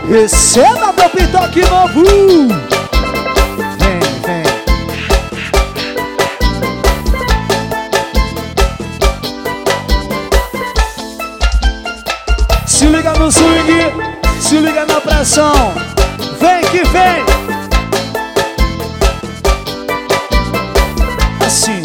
Receba meu pitoque novo. Vem, vem. Se liga no swing, se liga na pressão. Vem que vem. Assim.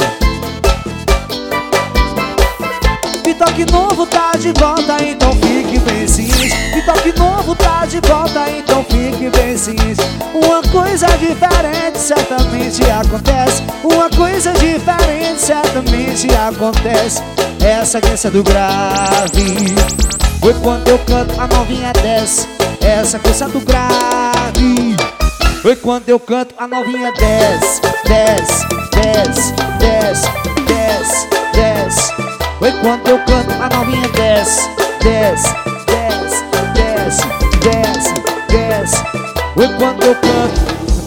Pitoque novo tá de volta, então fique bem ciente. Pitoque novo tá de volta, então fique bem ciente. Uma coisa diferente certamente acontece. Uma coisa diferente certamente acontece. Essa dança do grave. Foi quando eu canto, a novinha desce. Essa coisa do grave. Foi quando eu canto, a novinha desce. Desce, desce, desce, desce, desce. Foi quando eu canto, a novinha desce. Desce, desce, desce, desce, desce. Foi quando eu canto.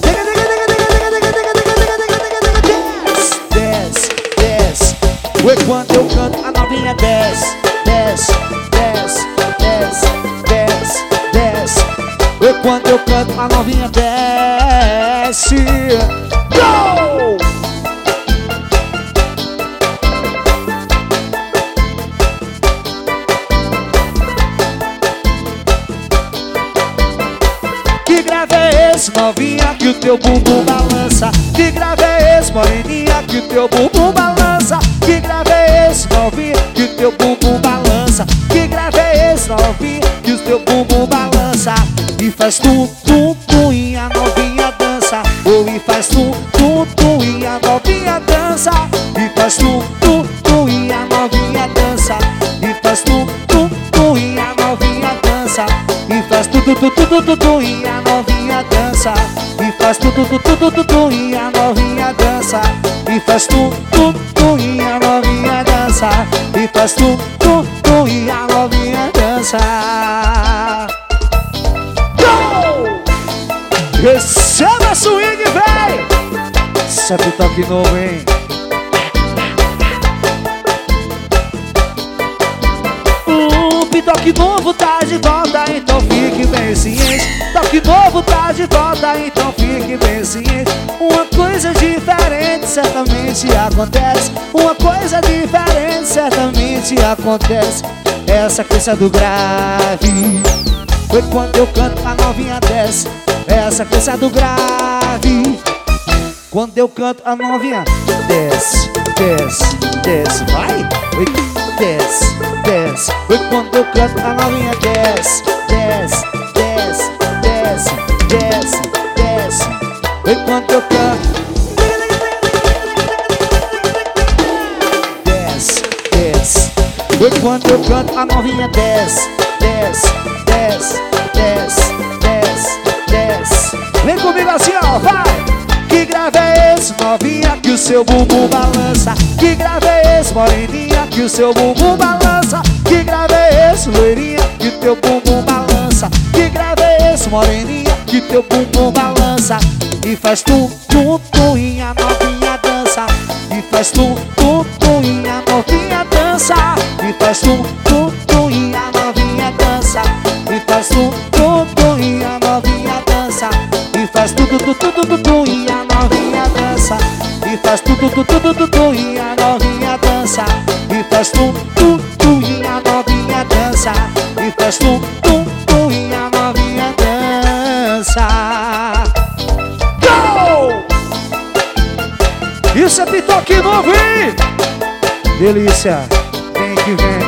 Desce, desce. Foi quando eu canto, a novinha desce. Desce, desce, desce, desce, desce. Foi quando eu canto, a novinha desce. Go! Que grave é esse, novinha, que o teu bumbum balança? Que grave é esse, moreninha, que o teu bumbum balança? Que grave é esse, novinha, que o teu bumbum balança? Que grave é esse, novinha, que o teu bumbum balança? E faz tum, tum, tum, e a novinha dança. Ou e faz tum, tum, tum, e a novinha dança. E faz tum, tum, tum, e a novinha dança. E faz tum, tum, tum, e a novinha dança. E faz tudo, tudo, tudo, tudo, e a novinha dança. E faz tudo, tudo, tudo, tudo, e a novinha dança. E faz tudo, tudo, tudo, e a novinha dança. E faz tudo, tudo, tudo, e a novinha dança. Go! Receba swing, véi! Esse é pitoque novo, hein? Pitoque novo tá de volta, então fique bem ciente. Toque novo tá de volta, então fique bem ciente. Uma coisa diferente certamente acontece. Uma coisa diferente certamente acontece. Essa coisa do grave. Foi quando eu canto, a novinha desce. Essa coisa do grave. Quando eu canto, a novinha desce, desce, desce. Vai! Desce, desce. Foi quando eu canto, a novinha desce. Desce, desce, desce, desce, desce. Foi quando eu canto. Desce, desce. Foi quando eu canto, a novinha desce. Desce, desce, desce, desce, desce. Vem comigo assim, ó, vai! Que grave é esse, novinha, que o seu bumbum balança? Que grave é esse, moreninha, que o seu bumbum balança? Que grave é esse, loirinha, que o teu bumbum balança? Que grave é esse, moreninha, que o teu bumbum balança? E faz tum, tum, tum, e a novinha dança. E faz tum, tum, tum, e a novinha dança. E faz tum, tum, tum, e a novinha dança. E faz tum, tum, tum, e a novinha dança. E faz tudo, tudo, tudo, tudo, e a novinha dança. E faz tudo, tudo, tudo, tudo, e a novinha dança. E faz tudo, tudo, tudo, e a novinha dança. E faz tudo, tudo, tudo, e a novinha dança. Go! Isso é pitoque novo, hein? Delícia, vem que vem.